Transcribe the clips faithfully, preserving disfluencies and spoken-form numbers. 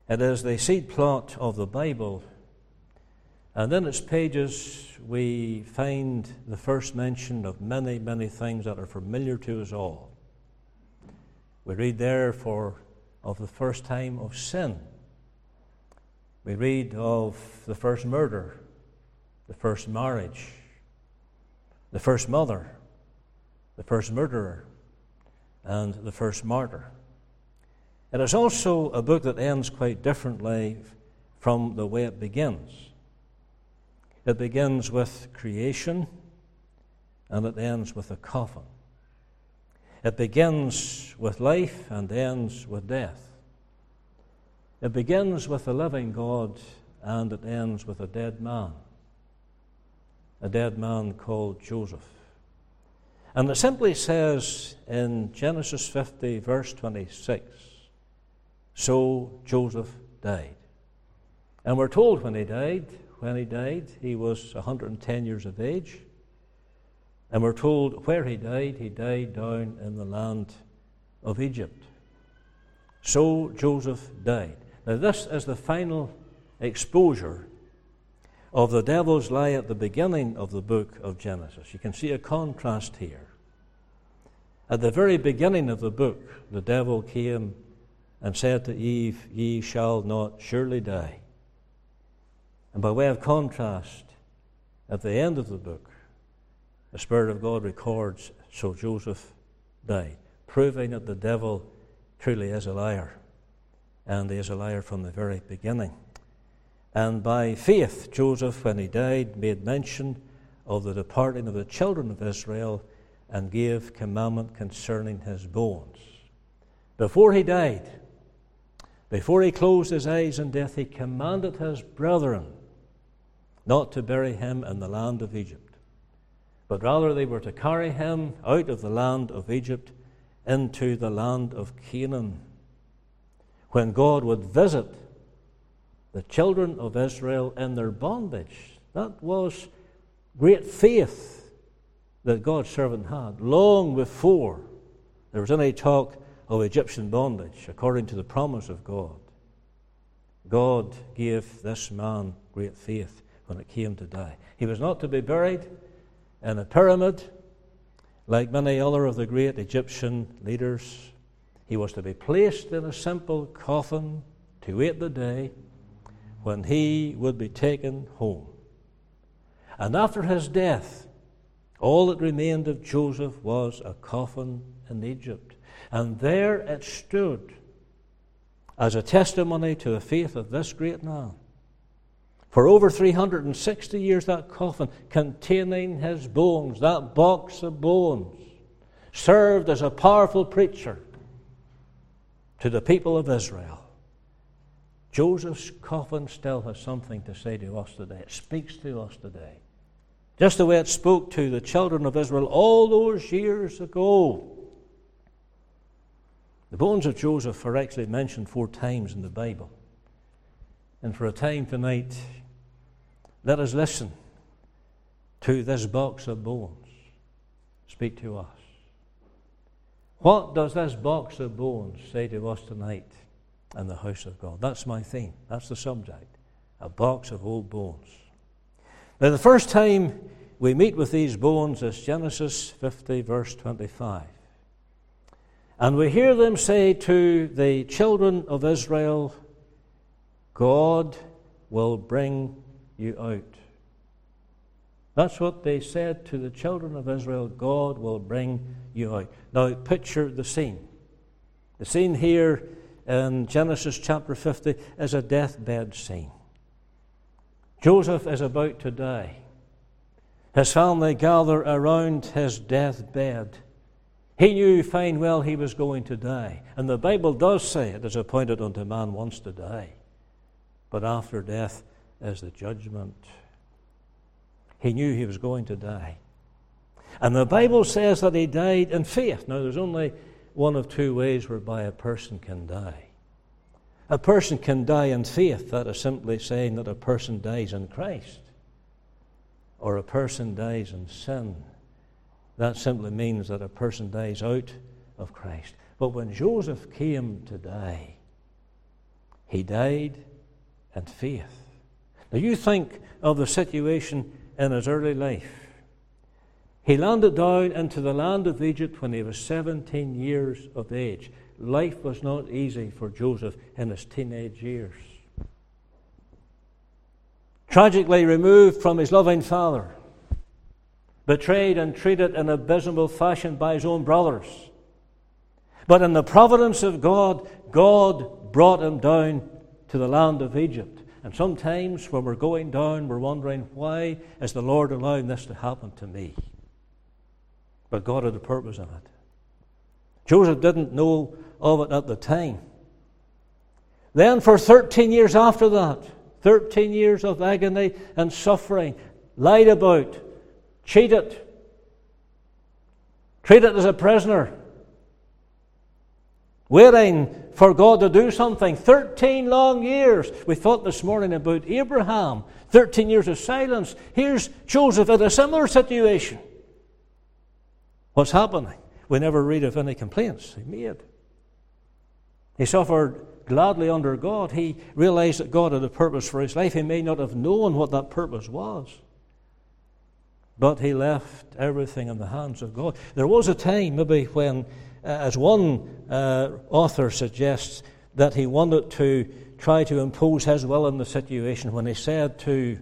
It is the seed plot of the Bible, and in its pages we find the first mention of many, many things that are familiar to us all. We read there for of the first time of sin. We read of the first murder, the first marriage, the first mother, the first murderer, and the first martyr. It is also a book that ends quite differently from the way it begins. It begins with creation, and it ends with a coffin. It begins with life and ends with death. It begins with a living God, and it ends with a dead man, a dead man called Joseph. And it simply says in Genesis fifty, verse twenty-six, so Joseph died. And we're told when he died, when he died, he was one hundred ten years of age. And we're told where he died, he died down in the land of Egypt. So Joseph died. Now this is the final exposure of the devil's lie at the beginning of the book of Genesis. You can see a contrast here. At the very beginning of the book, the devil came and said to Eve, "Ye shall not surely die." And by way of contrast, at the end of the book, the Spirit of God records, so Joseph died, proving that the devil truly is a liar, and he is a liar from the very beginning. And by faith, Joseph, when he died, made mention of the departing of the children of Israel and gave commandment concerning his bones. Before he died, before he closed his eyes in death, he commanded his brethren not to bury him in the land of Egypt, but rather they were to carry him out of the land of Egypt into the land of Canaan, when God would visit the children of Israel in their bondage. That was great faith that God's servant had long before there was any talk of Egyptian bondage, according to the promise of God. God gave this man great faith when it came to die. He was not to be buried in a pyramid like many other of the great Egyptian leaders. He was to be placed in a simple coffin to wait the day when he would be taken home. And after his death, all that remained of Joseph was a coffin in Egypt. And there it stood as a testimony to the faith of this great man. For over three hundred sixty years, that coffin containing his bones, that box of bones, served as a powerful preacher to the people of Israel. Joseph's coffin still has something to say to us today. It speaks to us today. Just the way it spoke to the children of Israel all those years ago. The bones of Joseph are actually mentioned four times in the Bible. And for a time tonight, let us listen to this box of bones speak to us. What does this box of bones say to us tonight in the house of God? That's my theme. That's the subject. A box of old bones. Now, the first time we meet with these bones is Genesis fifty, verse twenty-five. And we hear them say to the children of Israel, God will bring you out. That's what they said to the children of Israel, God will bring you out. Now, picture the scene. The scene here in Genesis chapter fifty is a deathbed scene. Joseph is about to die. His family gather around his deathbed. He knew fine well he was going to die. And the Bible does say it is appointed unto man once to die. But after death is the judgment. He knew he was going to die. And the Bible says that he died in faith. Now, there's only one of two ways whereby a person can die. A person can die in faith. That is simply saying that a person dies in Christ. Or a person dies in sin. That simply means that a person dies out of Christ. But when Joseph came to die, He died in faith. Now you think of the situation in his early life. He landed down into the land of Egypt when he was seventeen years of age. Life was not easy for Joseph in his teenage years. Tragically removed from his loving father, betrayed and treated in abysmal fashion by his own brothers. But in the providence of God, God brought him down to the land of Egypt. And sometimes when we're going down, we're wondering, why is the Lord allowing this to happen to me? But God had a purpose in it. Joseph didn't know of it at the time. Then for thirteen years after that, thirteen years of agony and suffering, lied about, cheated, treated as a prisoner, waiting for God to do something. Thirteen long years. We thought this morning about Abraham. Thirteen years of silence. Here's Joseph in a similar situation. What's happening? We never read of any complaints he made. He suffered gladly under God. He realized that God had a purpose for his life. He may not have known what that purpose was, but he left everything in the hands of God. There was a time, maybe, when, uh, as one uh, author suggests, that he wanted to try to impose his will in the situation when he said to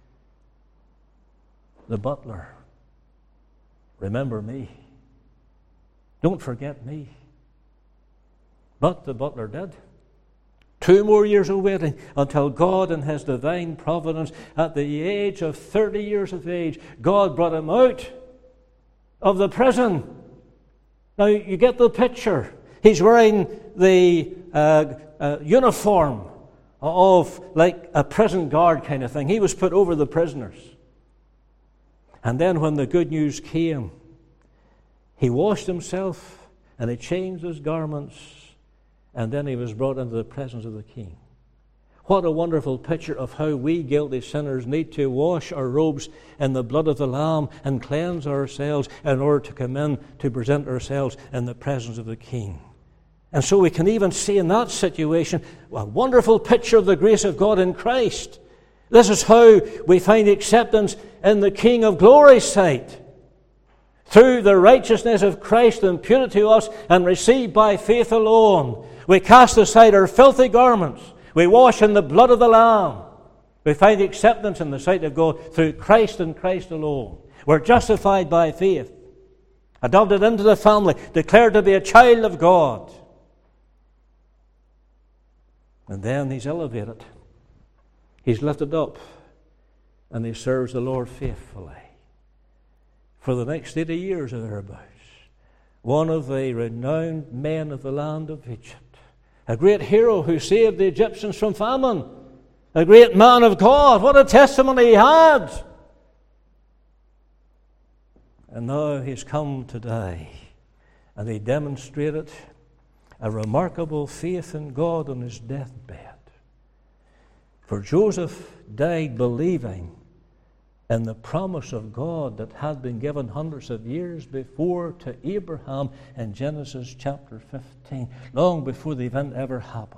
the butler, "Remember me. Don't forget me." But the butler did. Two more years of waiting until God in his divine providence, at the age of thirty years of age, God brought him out of the prison. Now you get the picture. He's wearing the uh, uh, uniform of like a prison guard kind of thing. He was put over the prisoners. And then when the good news came, he washed himself and he changed his garments, and then he was brought into the presence of the king. What a wonderful picture of how we guilty sinners need to wash our robes in the blood of the Lamb and cleanse ourselves in order to come in to present ourselves in the presence of the king. And so we can even see in that situation a wonderful picture of the grace of God in Christ. This is how we find acceptance in the King of Glory's sight. Through the righteousness of Christ imputed to us and received by faith alone, we cast aside our filthy garments. We wash in the blood of the Lamb. We find acceptance in the sight of God through Christ and Christ alone. We're justified by faith, adopted into the family, declared to be a child of God. And then he's elevated. He's lifted up, and he serves the Lord faithfully. For the next eighty years or thereabouts, one of the renowned men of the land of Egypt, a great hero who saved the Egyptians from famine, a great man of God. What a testimony he had! And now he's come to die, and he demonstrated a remarkable faith in God on his deathbed. For Joseph died believing in the promise of God that had been given hundreds of years before to Abraham in Genesis chapter fifteen, long before the event ever happened.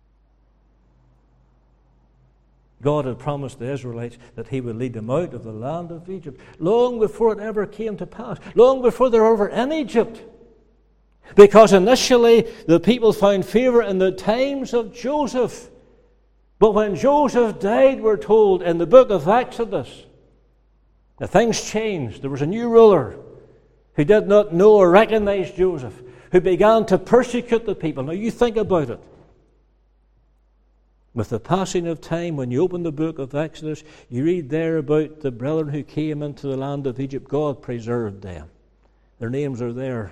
God had promised the Israelites that he would lead them out of the land of Egypt, long before it ever came to pass, long before they were ever in Egypt. Because initially the people found favor in the times of Joseph. But when Joseph died, we're told in the book of Exodus, the things changed. There was a new ruler who did not know or recognize Joseph, who began to persecute the people. Now you think about it. With the passing of time, when you open the book of Exodus, you read there about the brethren who came into the land of Egypt. God preserved them. Their names are there.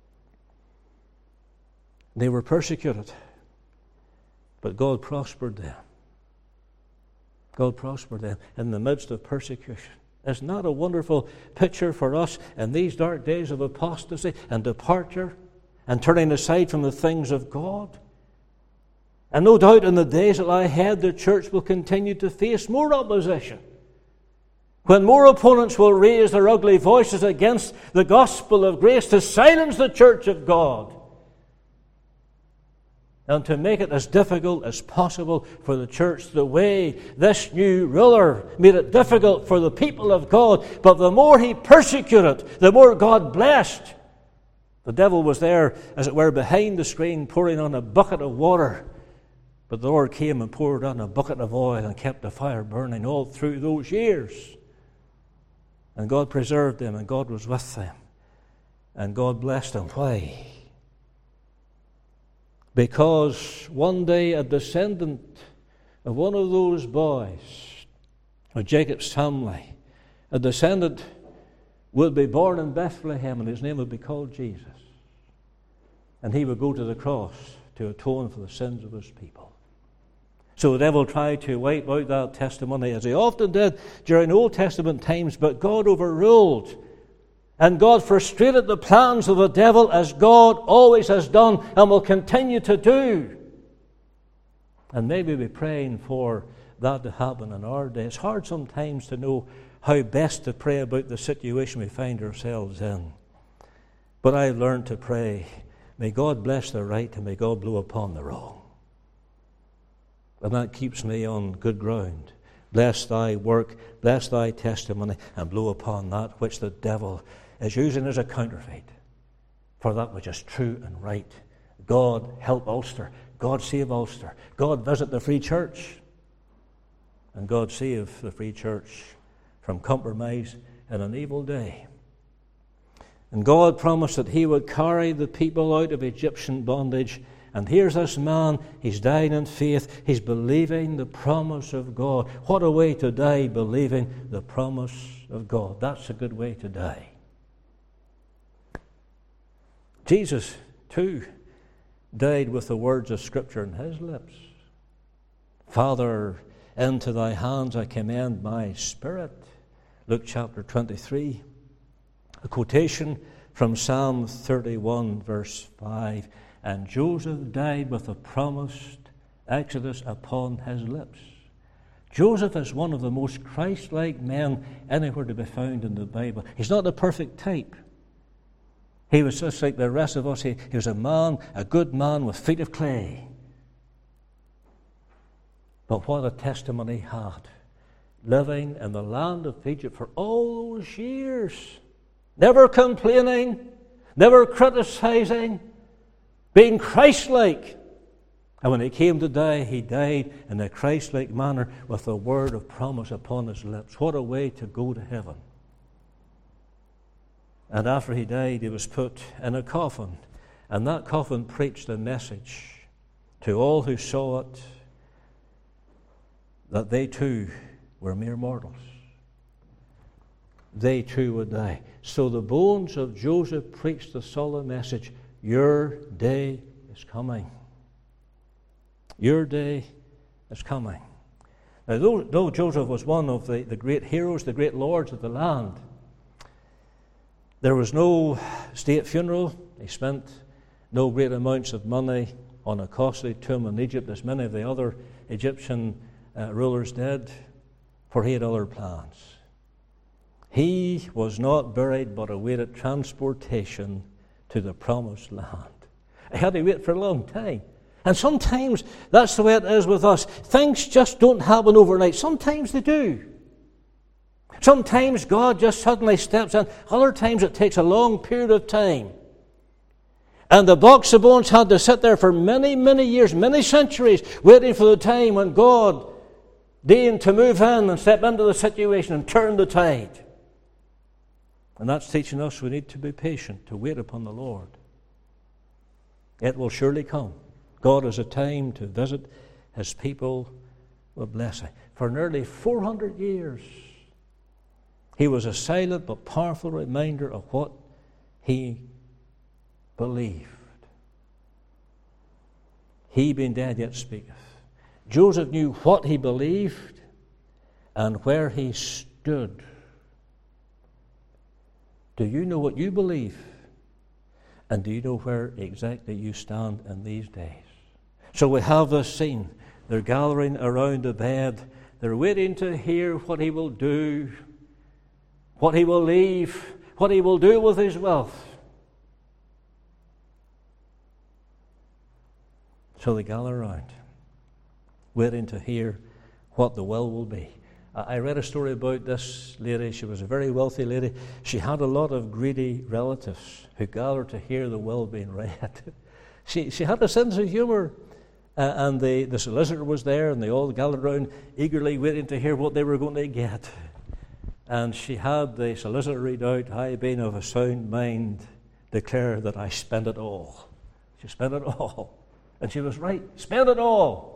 They were persecuted, but God prospered them. God prospered them in the midst of persecution. Isn't that a wonderful picture for us in these dark days of apostasy and departure and turning aside from the things of God? And no doubt in the days that lie ahead, the church will continue to face more opposition, when more opponents will raise their ugly voices against the gospel of grace to silence the church of God. and to make it as difficult as possible for the church, the way this new ruler made it difficult for the people of God. But the more he persecuted, the more God blessed. The devil was there, as it were, behind the screen, pouring on a bucket of water. But the Lord came and poured on a bucket of oil and kept the fire burning all through those years. And God preserved them, and God was with them. And God blessed them. Why? Because one day a descendant of one of those boys, of Jacob's family, a descendant would be born in Bethlehem, and his name would be called Jesus. And he would go to the cross to atone for the sins of his people. So the devil tried to wipe out that testimony, as he often did during Old Testament times, but God overruled. And God frustrated the plans of the devil, as God always has done and will continue to do. And maybe we're praying for that to happen in our day. It's hard sometimes to know how best to pray about the situation we find ourselves in. But I've learned to pray, may God bless the right and may God blow upon the wrong. And that keeps me on good ground. Bless thy work, bless thy testimony, and blow upon that which the devil is using as a counterfeit for that which is true and right. God help Ulster. God save Ulster. God visit the Free Church. And God save the Free Church from compromise in an evil day. And God promised that he would carry the people out of Egyptian bondage. And here's this man, he's dying in faith, he's believing the promise of God. What a way to die, believing the promise of God. That's a good way to die. Jesus, too, died with the words of Scripture in his lips. Father, into thy hands I commend my spirit. Luke chapter twenty-three. A quotation from Psalm thirty-one, verse five. And Joseph died with the promised Exodus upon his lips. Joseph is one of the most Christ-like men anywhere to be found in the Bible. He's not a perfect type. He was just like the rest of us. He, he was a man, a good man with feet of clay. But what a testimony he had. Living in the land of Egypt for all those years. Never complaining, never criticizing, being Christ-like. And when he came to die, he died in a Christ-like manner with the word of promise upon his lips. What a way to go to heaven. And after he died, he was put in a coffin. And that coffin preached a message to all who saw it, that they too were mere mortals. They too would die. So the bones of Joseph preached the solemn message, your day is coming. Your day is coming. Now, though, though Joseph was one of the, the great heroes, the great lords of the land, there was no state funeral. He spent no great amounts of money on a costly tomb in Egypt, as many of the other Egyptian uh, rulers did, for he had other plans. He was not buried, but awaited transportation to the promised land. He had to wait for a long time. And sometimes that's the way it is with us. Things just don't happen overnight. Sometimes they do. Sometimes God just suddenly steps in. Other times it takes a long period of time. And the box of bones had to sit there for many, many years, many centuries, waiting for the time when God deigned to move in and step into the situation and turn the tide. And that's teaching us we need to be patient, to wait upon the Lord. It will surely come. God has a time to visit his people with blessing. For nearly four hundred years, he was a silent but powerful reminder of what he believed. He being dead yet speaketh. Joseph knew what he believed and where he stood. Do you know what you believe? And do you know where exactly you stand in these days? So we have this scene. They're gathering around the bed. They're waiting to hear what he will do, what he will leave, what he will do with his wealth. So they gather around, waiting to hear what the will will be. I read a story about this lady. She was a very wealthy lady. She had a lot of greedy relatives who gathered to hear the will being read. she, she had a sense of humour. Uh, and the, the solicitor was there, and they all gathered around eagerly waiting to hear what they were going to get. And she had the solicitor read out, "I, being of a sound mind, declare that I spent it all." She spent it all. And she was right. Spent it all.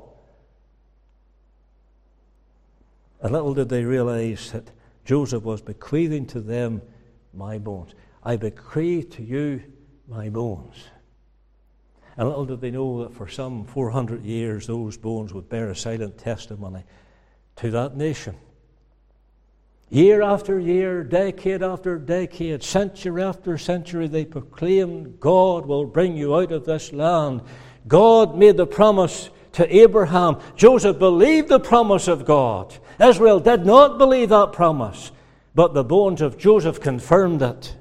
And little did they realize that Joseph was bequeathing to them my bones. I bequeath to you my bones. And little did they know that for some four hundred years those bones would bear a silent testimony to that nation. Year after year, decade after decade, century after century, they proclaimed, God will bring you out of this land. God made the promise to Abraham. Joseph believed the promise of God. Israel did not believe that promise, but the bones of Joseph confirmed it.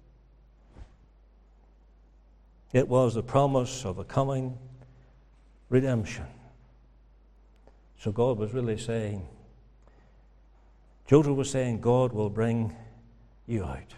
It was the promise of a coming redemption. So God was really saying, Joseph was saying, God will bring you out.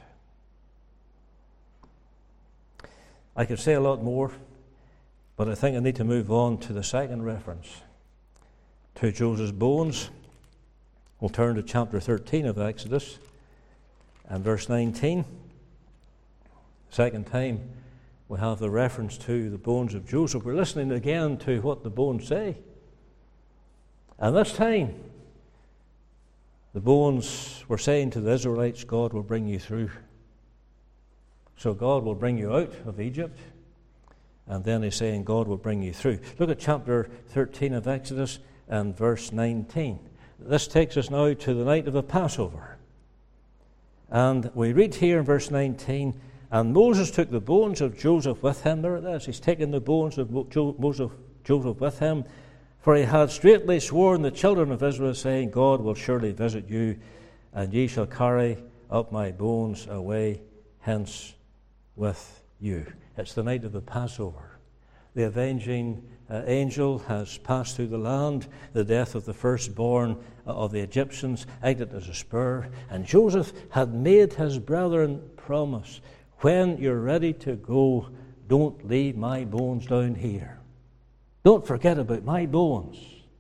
I could say a lot more, but I think I need to move on to the second reference to Joseph's bones. We'll turn to chapter thirteen of Exodus and verse nineteen. Second time we have the reference to the bones of Joseph. We're listening again to what the bones say. And this time, the bones were saying to the Israelites, God will bring you through. So God will bring you out of Egypt. And then he's saying God will bring you through. Look at chapter thirteen of Exodus and verse nineteen. This takes us now to the night of the Passover. And we read here in verse nineteen, and Moses took the bones of Joseph with him. There it is. He's taken the bones of Joseph, Joseph with him. For he had straitly sworn the children of Israel, saying, God will surely visit you, and ye shall carry up my bones away hence with you. It's the night of the Passover. The avenging uh, angel has passed through the land. The death of the firstborn of the Egyptians acted as a spur. And Joseph had made his brethren promise, when you're ready to go, don't leave my bones down here. Don't forget about my bones.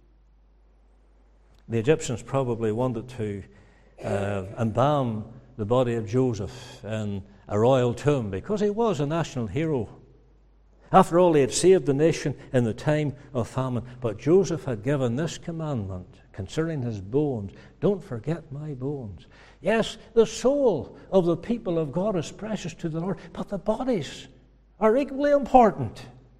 The Egyptians probably wanted to uh, embalm the body of Joseph in a royal tomb because he was a national hero. After all, he had saved the nation in the time of famine. But Joseph had given this commandment concerning his bones. Don't forget my bones. Yes, the soul of the people of God is precious to the Lord, but the bodies are equally important.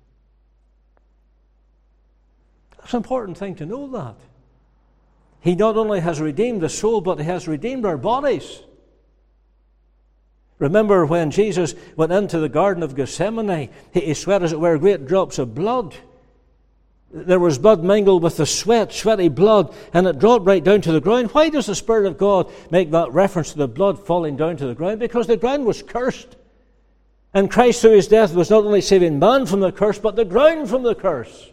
That's an important thing to know that. He not only has redeemed the soul, but he has redeemed our bodies. Remember when Jesus went into the Garden of Gethsemane, he sweat, as it were, great drops of blood. There was blood mingled with the sweat, sweaty blood, and it dropped right down to the ground. Why does the Spirit of God make that reference to the blood falling down to the ground? Because the ground was cursed. And Christ, through his death, was not only saving man from the curse, but the ground from the curse.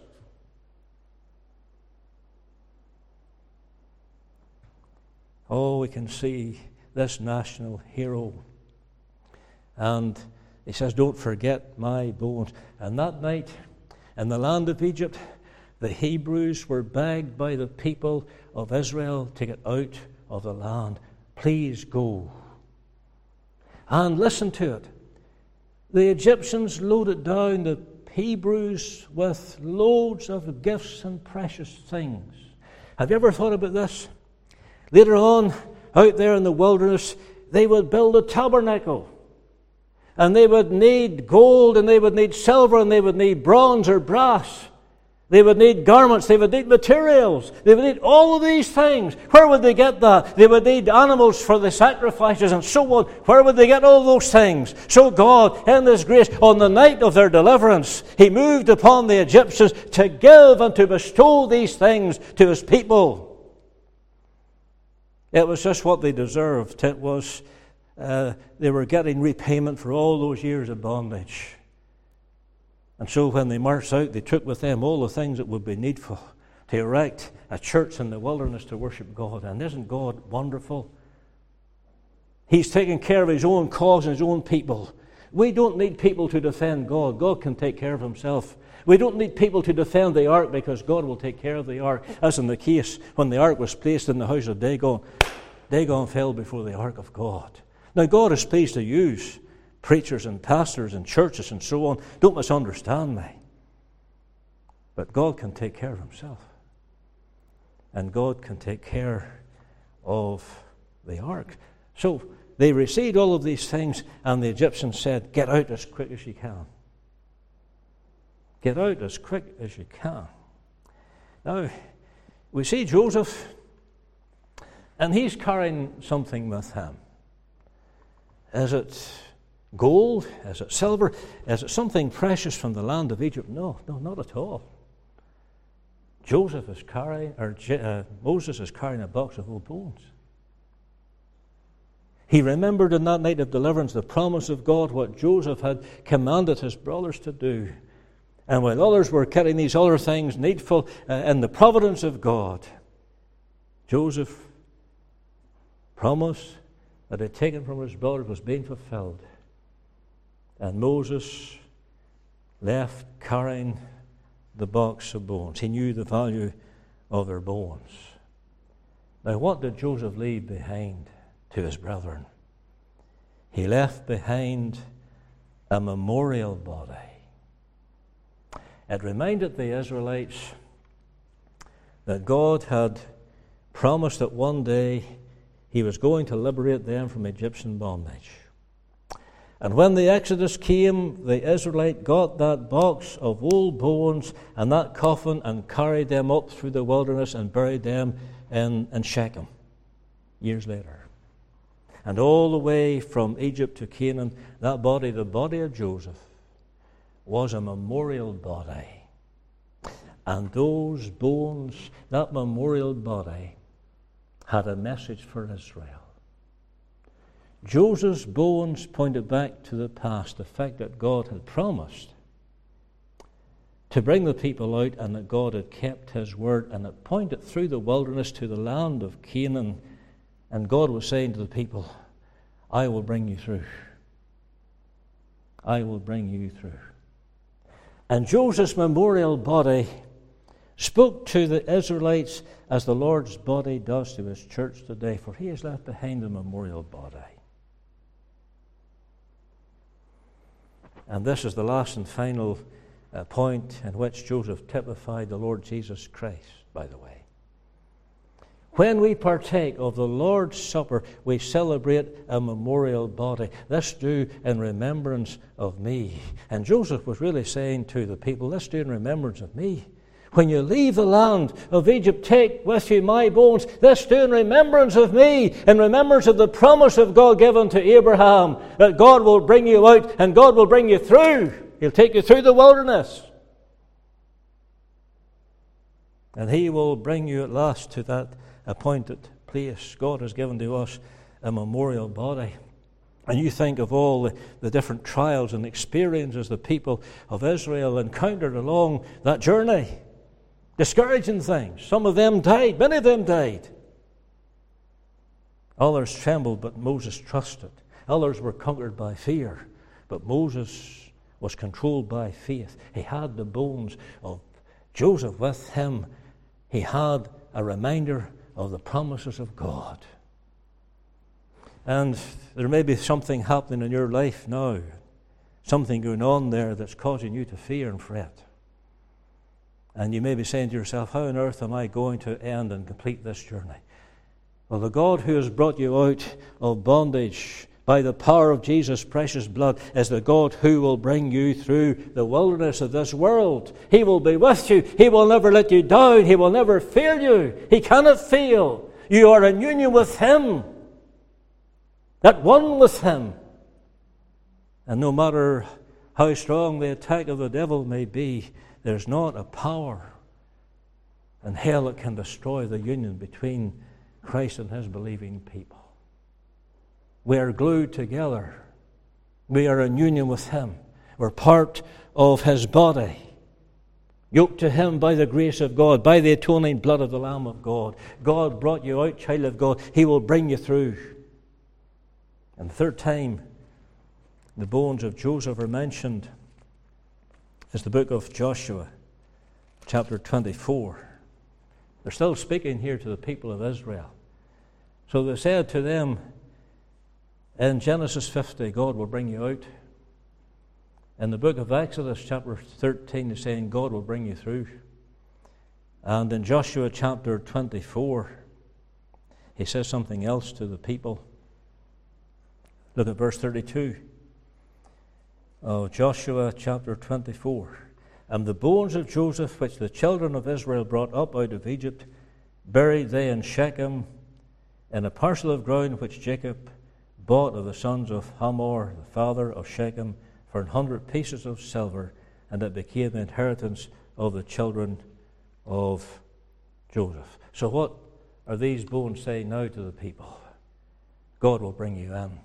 Oh, we can see this national hero. And he says, don't forget my bones. And that night, in the land of Egypt, the Hebrews were begged by the people of Israel to get out of the land. Please go. And listen to it. The Egyptians loaded down the Hebrews with loads of gifts and precious things. Have you ever thought about this? Later on, out there in the wilderness, they would build a tabernacle. And they would need gold, and they would need silver, and they would need bronze or brass. They would need garments, they would need materials. They would need all of these things. Where would they get that? They would need animals for the sacrifices and so on. Where would they get all those things? So God, in His grace, on the night of their deliverance, He moved upon the Egyptians to give and to bestow these things to His people. It was just what they deserved. It was, uh, they were getting repayment for all those years of bondage. And so when they marched out, they took with them all the things that would be needful to erect a church in the wilderness to worship God. And isn't God wonderful? He's taking care of his own cause and his own people. We don't need people to defend God. God can take care of himself. We don't need people to defend the ark because God will take care of the ark. As in the case when the ark was placed in the house of Dagon. Dagon fell before the ark of God. Now God is pleased to use preachers and pastors and churches and so on. Don't misunderstand me. But God can take care of himself. And God can take care of the ark. So they received all of these things, and the Egyptians said, get out as quick as you can. Get out as quick as you can. Now, we see Joseph, and he's carrying something with him. Is it gold? Is it silver? Is it something precious from the land of Egypt? No, no, not at all. Joseph is carrying, or uh, Moses is carrying a box of old bones. He remembered in that night of deliverance the promise of God, what Joseph had commanded his brothers to do. And while others were carrying these other things needful uh, in the providence of God, Joseph promised that he had taken from his brothers was being fulfilled. And Moses left carrying the box of bones. He knew the value of their bones. Now, what did Joseph leave behind to his brethren? He left behind a memorial body. It reminded the Israelites that God had promised that one day he was going to liberate them from Egyptian bondage. And when the Exodus came, the Israelite got that box of old bones and that coffin and carried them up through the wilderness and buried them in, in Shechem years later. And all the way from Egypt to Canaan, that body, the body of Joseph, was a memorial body. And those bones, that memorial body, had a message for Israel. Joseph's bones pointed back to the past, the fact that God had promised to bring the people out and that God had kept his word, and it pointed through the wilderness to the land of Canaan. And God was saying to the people, I will bring you through. I will bring you through. And Joseph's memorial body spoke to the Israelites as the Lord's body does to his church today, for he has left behind a memorial body. And this is the last and final uh, point in which Joseph typified the Lord Jesus Christ, by the way. When we partake of the Lord's Supper, we celebrate a memorial body. This do in remembrance of me. And Joseph was really saying to the people, this do in remembrance of me. When you leave the land of Egypt, take with you my bones. This do in remembrance of me, in remembrance of the promise of God given to Abraham, that God will bring you out and God will bring you through. He'll take you through the wilderness. And he will bring you at last to that appointed place. God has given to us a memorial body. And you think of all the, the different trials and experiences the people of Israel encountered along that journey. Discouraging things. Some of them died. Many of them died. Others trembled, but Moses trusted. Others were conquered by fear, but Moses was controlled by faith. He had the bones of Joseph with him. He had a reminder of the promises of God. And there may be something happening in your life now, something going on there that's causing you to fear and fret. And you may be saying to yourself, how on earth am I going to end and complete this journey? Well, the God who has brought you out of bondage by the power of Jesus' precious blood is the God who will bring you through the wilderness of this world. He will be with you. He will never let you down. He will never fail you. He cannot fail. You are in union with him, at one with him. And no matter how strong the attack of the devil may be, there's not a power in hell that can destroy the union between Christ and his believing people. We are glued together. We are in union with him. We're part of his body, yoked to him by the grace of God, by the atoning blood of the Lamb of God. God brought you out, child of God. He will bring you through. And the third time the bones of Joseph are mentioned is the book of Joshua, chapter twenty-four. They're still speaking here to the people of Israel. So they said to them in Genesis fifty, God will bring you out. In the book of Exodus, chapter thirteen, they're saying God will bring you through. And in Joshua chapter twenty-four, he says something else to the people. Look at verse thirty-two of Joshua chapter twenty-four. And the bones of Joseph, which the children of Israel brought up out of Egypt, buried they in Shechem, in a parcel of ground which Jacob bought of the sons of Hamor, the father of Shechem, for an hundred pieces of silver, and it became the inheritance of the children of Joseph. So what are these bones saying now to the people? God will bring you in.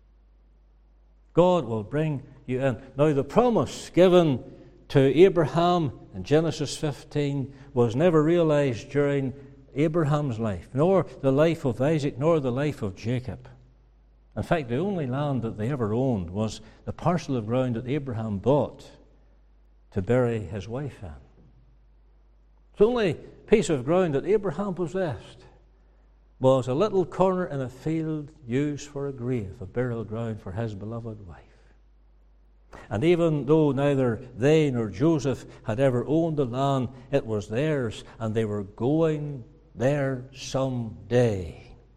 God will bring you in. Now the promise given to Abraham in Genesis fifteen was never realized during Abraham's life, nor the life of Isaac, nor the life of Jacob. In fact, the only land that they ever owned was the parcel of ground that Abraham bought to bury his wife in. The only piece of ground that Abraham possessed was a little corner in a field used for a grave, a burial ground for his beloved wife. And even though neither they nor Joseph had ever owned the land, it was theirs, and they were going there someday.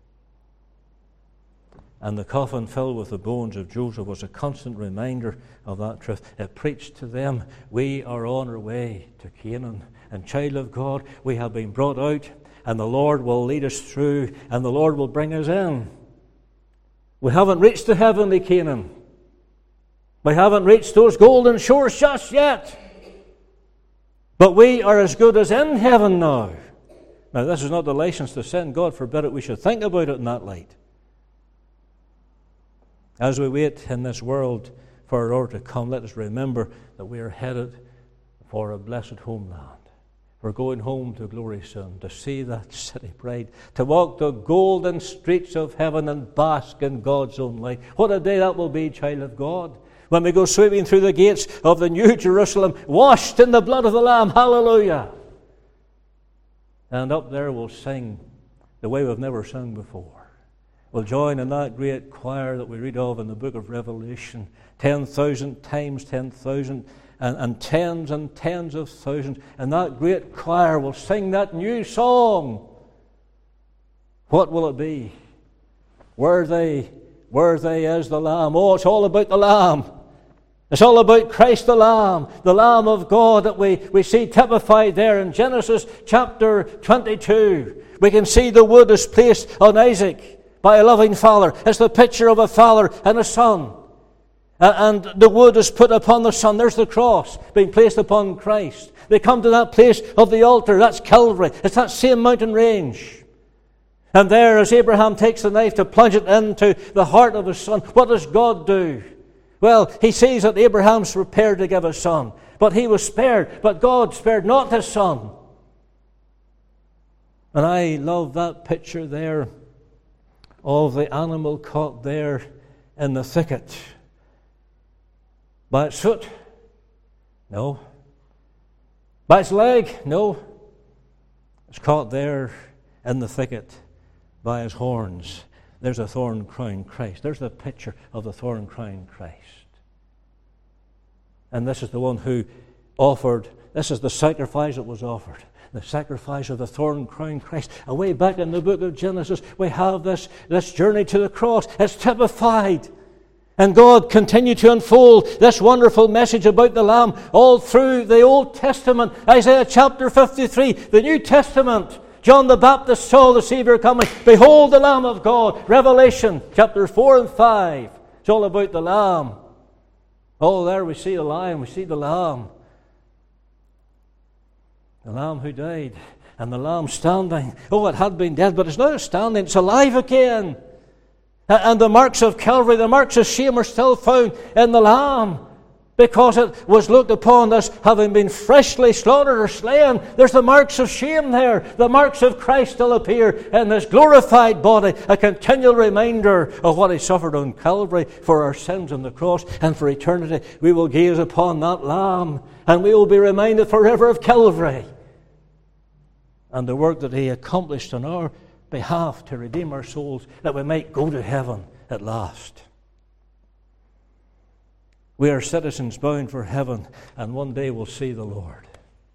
And the coffin filled with the bones of Joseph was a constant reminder of that truth. It preached to them, we are on our way to Canaan. And child of God, we have been brought out, and the Lord will lead us through, and the Lord will bring us in. We haven't reached the heavenly Canaan. We haven't reached those golden shores just yet. But we are as good as in heaven now. Now, this is not the license to sin. God forbid it. We should think about it in that light. As we wait in this world for our Lord to come, let us remember that we are headed for a blessed homeland. We're going home to glory soon, to see that city bride, to walk the golden streets of heaven and bask in God's own light. What a day that will be, child of God, when we go sweeping through the gates of the New Jerusalem, washed in the blood of the Lamb. Hallelujah! And up there we'll sing the way we've never sung before. We'll join in that great choir that we read of in the book of Revelation. Ten thousand times ten thousand and, and tens and tens of thousands. And that great choir will sing that new song. What will it be? Worthy, worthy is the Lamb. Oh, it's all about the Lamb. It's all about Christ the Lamb, the Lamb of God that we, we see typified there in Genesis chapter twenty-two. We can see the wood is placed on Isaac by a loving father. It's the picture of a father and a son. And the wood is put upon the son. There's the cross being placed upon Christ. They come to that place of the altar. That's Calvary. It's that same mountain range. And there, as Abraham takes the knife to plunge it into the heart of his son, what does God do? Well, he sees that Abraham's prepared to give a son. But he was spared. But God spared not his son. And I love that picture there of the animal caught there in the thicket. By its foot? No. By its leg? No. It's caught there in the thicket by his horns. There's a thorn-crowned Christ. There's the picture of the thorn-crowned Christ. And this is the one who offered, this is the sacrifice that was offered. The sacrifice of the thorn-crowned Christ. Away back in the book of Genesis, we have this, this journey to the cross. It's typified. And God continued to unfold this wonderful message about the Lamb all through the Old Testament. Isaiah chapter fifty-three, the New Testament. John the Baptist saw the Savior coming. Behold the Lamb of God. Revelation chapter four and five. It's all about the Lamb. Oh, there we see the Lion, we see the Lamb. The Lamb who died, and the Lamb standing. Oh, it had been dead, but it's now standing. It's alive again. And the marks of Calvary, the marks of shame are still found in the Lamb. because it was looked upon as having been freshly slaughtered or slain. There's the marks of shame there. The marks of Christ still appear in this glorified body, a continual reminder of what He suffered on Calvary for our sins on the cross. And for eternity, we will gaze upon that Lamb, and we will be reminded forever of Calvary and the work that He accomplished on our behalf to redeem our souls, that we might go to heaven at last. We are citizens bound for heaven, and one day we'll see the Lord.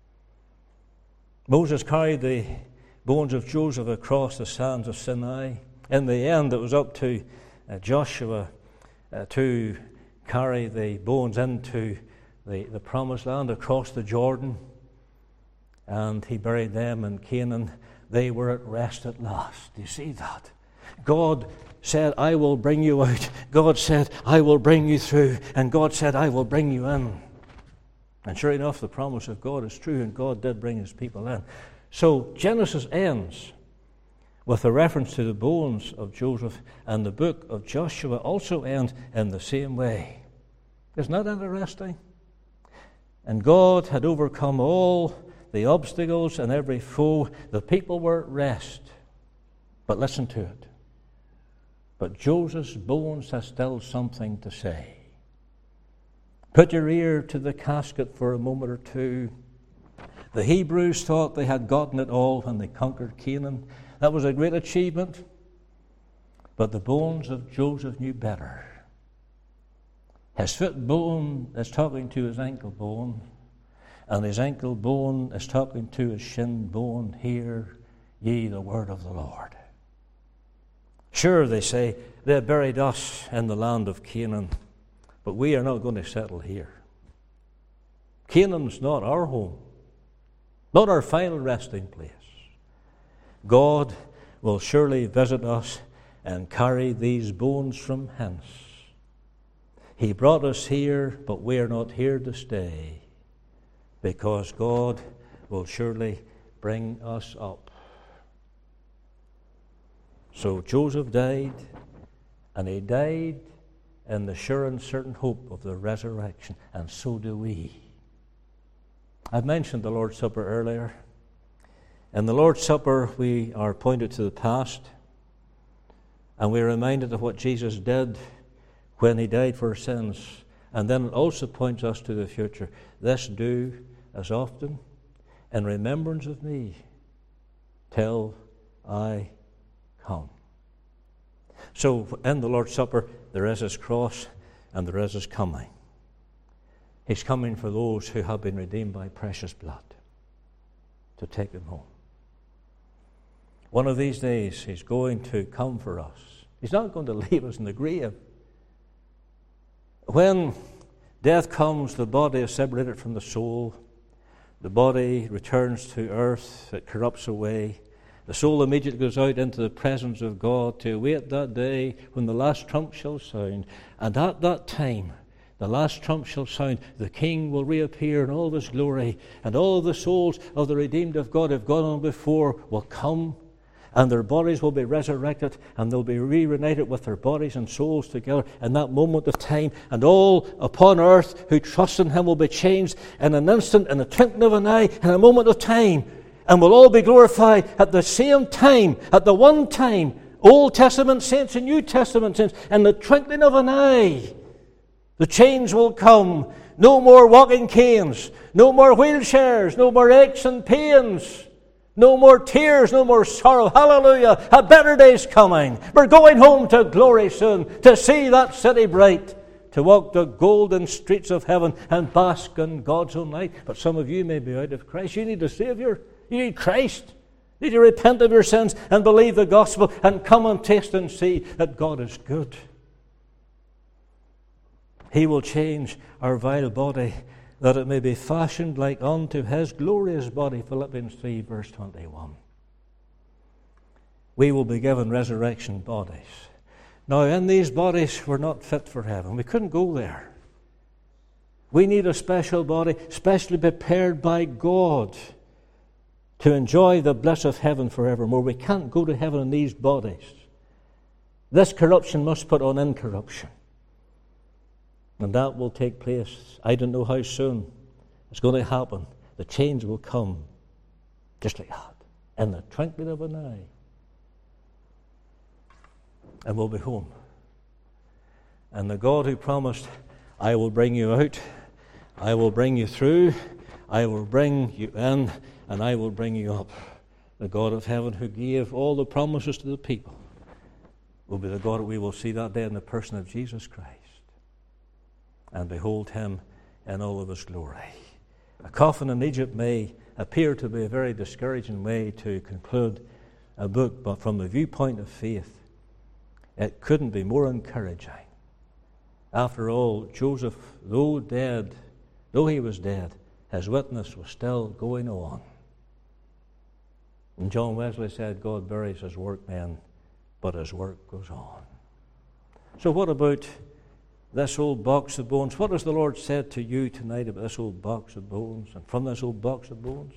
Moses carried the bones of Joseph across the sands of Sinai. In the end, it was up to uh, Joshua uh, to carry the bones into the, the promised land across the Jordan. And he buried them in Canaan. They were at rest at last. Do you see that? God said, I will bring you out. God said, I will bring you through. And God said, I will bring you in. And sure enough, the promise of God is true, and God did bring His people in. So Genesis ends with a reference to the bones of Joseph, and the book of Joshua also ends in the same way. Isn't that interesting? And God had overcome all the obstacles and every foe. The people were at rest. But listen to it. But Joseph's bones have still something to say. Put your ear to the casket for a moment or two. The Hebrews thought they had gotten it all when they conquered Canaan. That was a great achievement. But the bones of Joseph knew better. His foot bone is talking to his ankle bone, and his ankle bone is talking to his shin bone. Hear ye the word of the Lord. Sure, they say, they buried us in the land of Canaan, but we are not going to settle here. Canaan's not our home, not our final resting place. God will surely visit us and carry these bones from hence. He brought us here, but we are not here to stay, because God will surely bring us up. So Joseph died, and he died in the sure and certain hope of the resurrection, and so do we. I've mentioned the Lord's Supper earlier. In the Lord's Supper, we are pointed to the past, and we're reminded of what Jesus did when He died for our sins. And then it also points us to the future. This do as often in remembrance of me till I come. So in the Lord's Supper, there is His cross and there is His coming. He's coming for those who have been redeemed by precious blood, to take them home. One of these days, He's going to come for us. He's not going to leave us in the grave. When death comes, the body is separated from the soul. The body returns to earth. It corrupts away. The soul immediately goes out into the presence of God to await that day when the last trump shall sound. And at that time, the last trump shall sound, the King will reappear in all of His glory, and all of the souls of the redeemed of God who have gone on before will come, and their bodies will be resurrected, and they'll be reunited with their bodies and souls together in that moment of time. And all upon earth who trust in Him will be changed in an instant, in a twinkling of an eye, in a moment of time. And we'll all be glorified at the same time, at the one time. Old Testament saints and New Testament saints, in the twinkling of an eye. The change will come. No more walking canes. No more wheelchairs. No more aches and pains. No more tears, no more sorrow. Hallelujah. A better day's coming. We're going home to glory soon, to see that city bright, to walk the golden streets of heaven and bask in God's own light. But some of you may be out of Christ. You need a Savior. You need Christ. You need to repent of your sins and believe the gospel and come and taste and see that God is good. He will change our vile body, that it may be fashioned like unto His glorious body. Philippians three, verse twenty-one. We will be given resurrection bodies. Now, in these bodies, we're not fit for heaven. We couldn't go there. We need a special body, specially prepared by God to enjoy the bliss of heaven forevermore. We can't go to heaven in these bodies. This corruption must put on incorruption. And that will take place. I don't know how soon. It's going to happen. The change will come just like that, in the twinkling of an eye. And we'll be home. And the God who promised, I will bring you out, I will bring you through, I will bring you in, and I will bring you up. The God of heaven who gave all the promises to the people will be the God that we will see that day in the person of Jesus Christ and behold him in all of his glory. A coffin in Egypt may appear to be a very discouraging way to conclude a book, but from the viewpoint of faith, it couldn't be more encouraging. After all, Joseph, though dead, though he was dead, his witness was still going on. And John Wesley said, God buries his workmen, but his work goes on. So what about this old box of bones? What has the Lord said to you tonight about this old box of bones and from this old box of bones?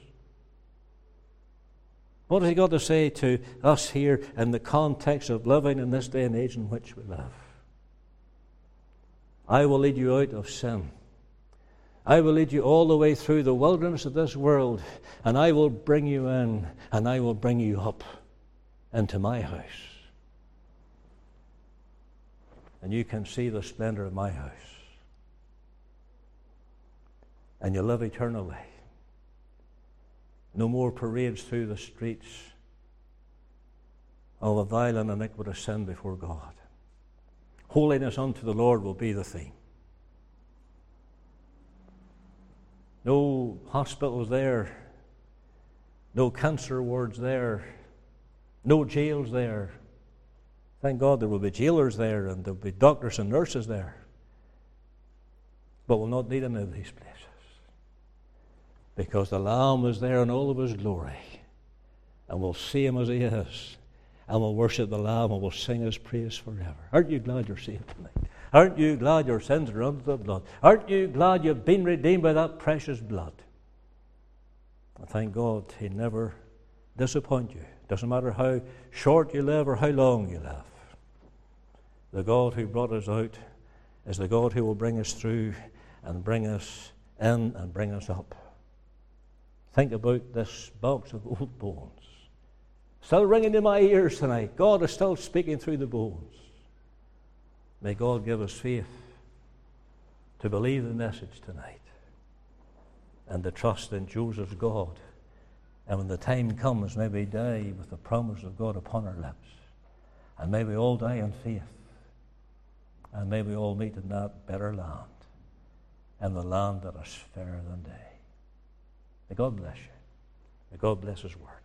What has he got to say to us here in the context of living in this day and age in which we live? I will lead you out of sin. I will lead you all the way through the wilderness of this world, and I will bring you in, and I will bring you up into my house. And you can see the splendor of my house. And you live eternally. No more parades through the streets of a vile and iniquitous sin before God. Holiness unto the Lord will be the theme. No hospitals there, no cancer wards there, no jails there. Thank God there will be jailers there and there will be doctors and nurses there. But we'll not need any of these places. Because the Lamb is there in all of his glory. And we'll see him as he is. And we'll worship the Lamb and we'll sing his praise forever. Aren't you glad you're saved tonight? Aren't you glad your sins are under the blood? Aren't you glad you've been redeemed by that precious blood? And thank God he never disappoint you. Doesn't matter how short you live or how long you live. The God who brought us out is the God who will bring us through and bring us in and bring us up. Think about this box of old bones. Still ringing in my ears tonight. God is still speaking through the bones. May God give us faith to believe the message tonight and to trust in Joseph's God. And when the time comes, may we die with the promise of God upon our lips. And may we all die in faith. And may we all meet in that better land, in the land that is fairer than day. May God bless you. May God bless his word.